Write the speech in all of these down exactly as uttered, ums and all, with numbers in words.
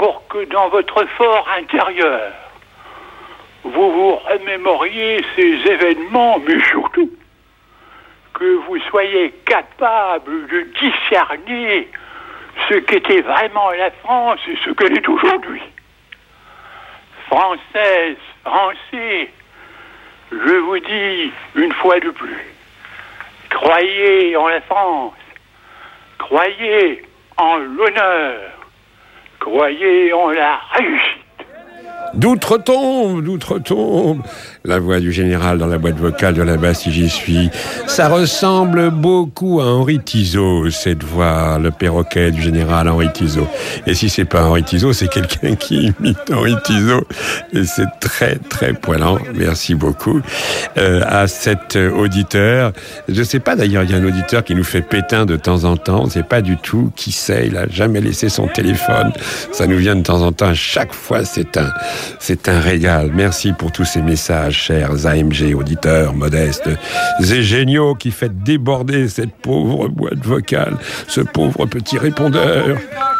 pour que dans votre fort intérieur, vous vous remémoriez ces événements, mais surtout que vous soyez capable de discerner ce qu'était vraiment la France et ce qu'elle est aujourd'hui. Françaises, Français, je vous dis une fois de plus, croyez en la France, croyez en l'honneur, croyez en la réussite. D'outre-tombe, d'outre-tombe. La voix du général dans la boîte vocale de là-bas, si j'y suis. Ça ressemble beaucoup à Henri Tizot, cette voix, le perroquet du général Henri Tizot. Et si c'est pas Henri Tizot, c'est quelqu'un qui imite Henri Tizot. Et c'est très, très poilant. Merci beaucoup euh, à cet auditeur. Je sais pas d'ailleurs, il y a un auditeur qui nous fait pétain de temps en temps. On sait pas du tout qui c'est. Il a jamais laissé son téléphone. Ça nous vient de temps en temps. À chaque fois, c'est un, c'est un régal. Merci pour tous ces messages, chers A M G auditeurs modestes et géniaux qui faites déborder cette pauvre boîte vocale, ce pauvre petit répondeur.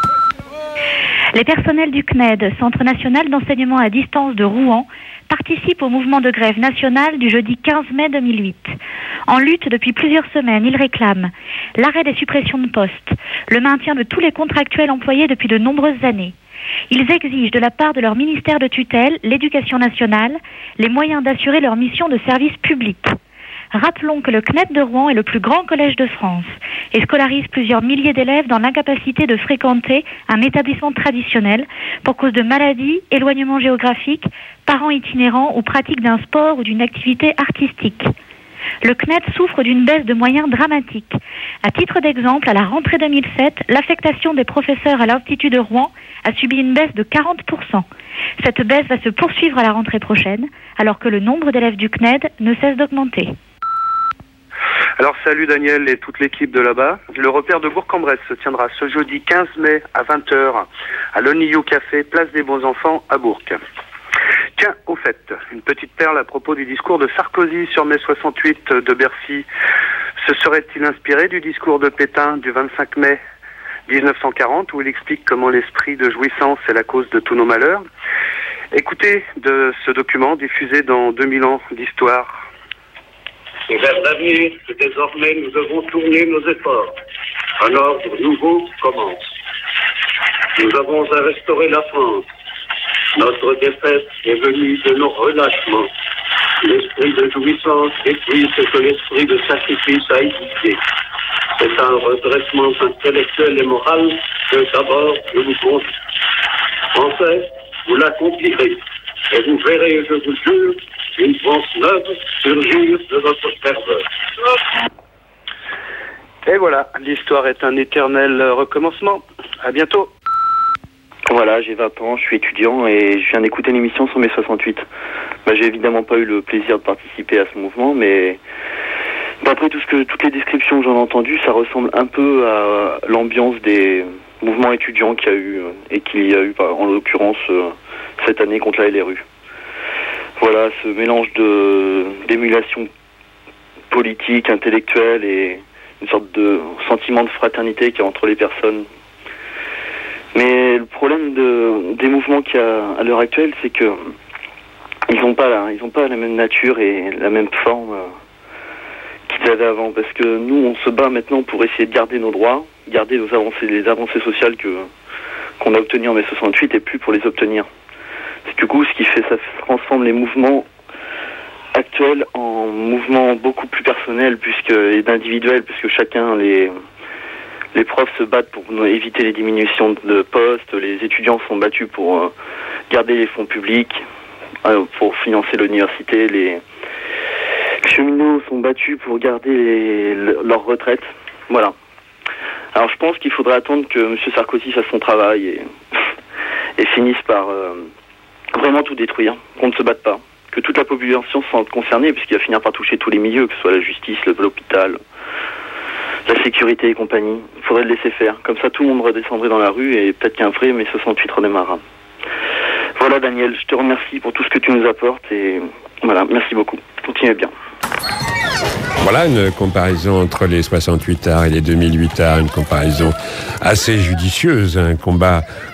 Les personnels du C N E D, Centre national d'enseignement à distance de Rouen, participent au mouvement de grève nationale du jeudi quinze mai deux mille huit. En lutte depuis plusieurs semaines, ils réclament l'arrêt des suppressions de postes, le maintien de tous les contractuels employés depuis de nombreuses années. Ils exigent de la part de leur ministère de tutelle, l'Éducation nationale, les moyens d'assurer leur mission de service public. Rappelons que le C N E D de Rouen est le plus grand collège de France et scolarise plusieurs milliers d'élèves dans l'incapacité de fréquenter un établissement traditionnel pour cause de maladies, éloignement géographique, parents itinérants ou pratique d'un sport ou d'une activité artistique. Le C N E D souffre d'une baisse de moyens dramatique. À titre d'exemple, à la rentrée deux mille sept, l'affectation des professeurs à l'Institut de Rouen a subi une baisse de quarante pour cent. Cette baisse va se poursuivre à la rentrée prochaine, alors que le nombre d'élèves du C N E D ne cesse d'augmenter. Alors salut Daniel et toute l'équipe de là-bas. Le repère de Bourg-en-Bresse se tiendra ce jeudi quinze mai à vingt heures à l'Oniyou Café, place des Bons Enfants à Bourg. Tiens, au fait, une petite perle à propos du discours de Sarkozy sur mai soixante-huit de Bercy. Se serait-il inspiré du discours de Pétain du vingt-cinq mai dix-neuf cent quarante où il explique comment l'esprit de jouissance est la cause de tous nos malheurs? Écoutez de ce document diffusé dans deux mille ans d'histoire. Vers l'avenir, désormais, nous devons tourner nos efforts. Un ordre nouveau commence. Nous avons à restaurer la France. Notre défaite est venue de nos relâchements. L'esprit de jouissance détruit ce que l'esprit de sacrifice a édicté. C'est un redressement intellectuel et moral que d'abord je vous compte. Français, vous l'accomplirez. Et vous verrez, je vous jure, une France neuve surgir de votre ferveur. Et voilà, l'histoire est un éternel recommencement. À bientôt. Voilà, j'ai vingt ans, je suis étudiant et je viens d'écouter l'émission sur mai soixante-huit. Bah, j'ai évidemment pas eu le plaisir de participer à ce mouvement, mais d'après tout ce que, toutes les descriptions que j'en ai entendues, ça ressemble un peu à l'ambiance des mouvements étudiants qu'il y a eu et qu'il y a eu en l'occurrence cette année contre la L R U. Voilà, ce mélange de d'émulation politique, intellectuelle et une sorte de sentiment de fraternité qu'il y a entre les personnes. Mais le problème de, des mouvements qu'il y a à l'heure actuelle, c'est que ils n'ont pas la, ils ont pas la même nature et la même forme euh, qu'ils avaient avant. Parce que nous, on se bat maintenant pour essayer de garder nos droits, garder nos avancées, les avancées sociales que qu'on a obtenues en mai soixante-huit et plus pour les obtenir. C'est du coup ce qui fait, ça transforme les mouvements actuels en mouvements beaucoup plus personnels puisque et d'individuels, puisque chacun les Les profs se battent pour éviter les diminutions de postes, les étudiants sont battus pour euh, garder les fonds publics, euh, pour financer l'université, les cheminots sont battus pour garder les, le, leur retraite. Voilà. Alors je pense qu'il faudrait attendre que M. Sarkozy fasse son travail et, et finisse par euh, vraiment tout détruire, qu'on ne se batte pas, que toute la population se sente concernée puisqu'il va finir par toucher tous les milieux, que ce soit la justice, l'hôpital, la sécurité et compagnie. Il faudrait le laisser faire. Comme ça, tout le monde redescendrait dans la rue et peut-être qu'un vrai mai soixante-huit redémarrera. Voilà, Daniel, je te remercie pour tout ce que tu nous apportes et voilà, merci beaucoup. Continuez bien. Voilà une comparaison entre les soixante-huit arts et les deux mille huit arts, une comparaison assez judicieuse, un combat